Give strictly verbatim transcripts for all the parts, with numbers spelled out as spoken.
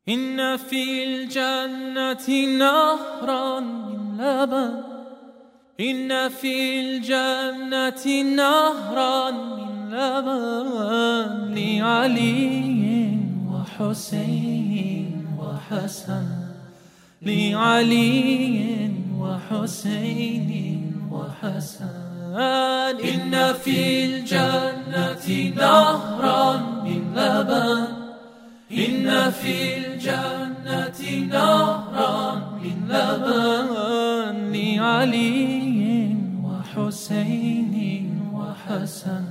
إن في الجنة نهرا من لبن إن في الجنة نهرا من لبن لعلي وحسين وحسن لعلي وحسين وحسن إن في الجنة نهرا من لبن إن في الجنة نهرا من لبن لعلي وحسين وحسن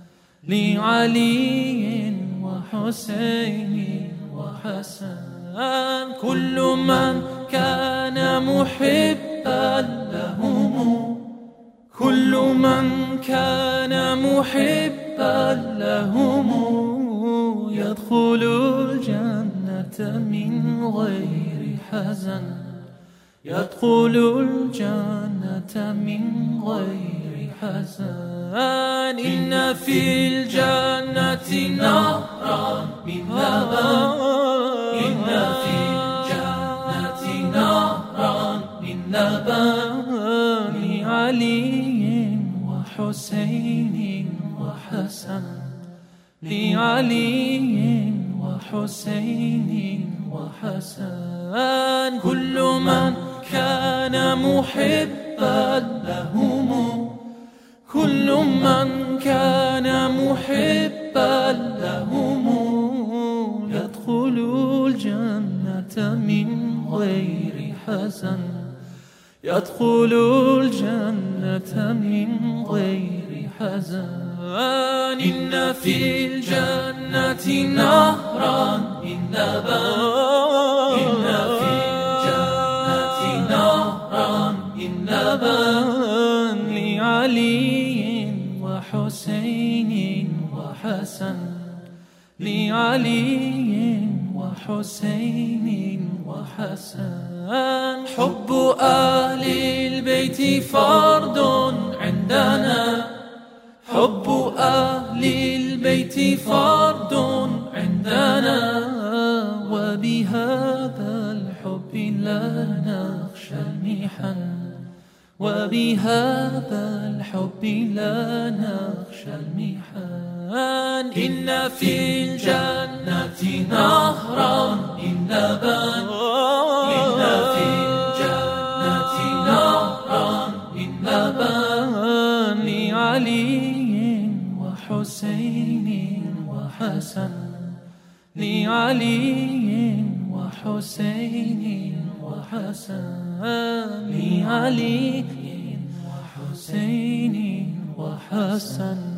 لعلي وحسين وحسن كل من كان محبا لهم كل من كان محبا لهم يدخل الجنة من غير حزن يدخل الجنة من غير حزن إن في الجنة نهرا من لبن إن في الجنة نهرا من لبن لعلي وحسين وحسن لعلي وحسين وحسن كل من كان محبا لهم كل من كان محبا لهم يدخل الجنة من غير حزن يدخل الجنة من غير حزن إن في الجنة نهرا من لبن إن في الجنة نهرا من لبن لعلي وحسين وحسن لعلي وحسين وحسن حب أهل البيت فرض عندنا حب أهل البيت فرض عندنا وبهذا الحب لا نخشى المحن وبهذا الحب لا نخشى المحن إن في الجنة نهرا من لبن إن في الجنة نهرا من لبن لعلي وحسين وحسن لعلي وحسين وحسن لعلي وحسين وحسن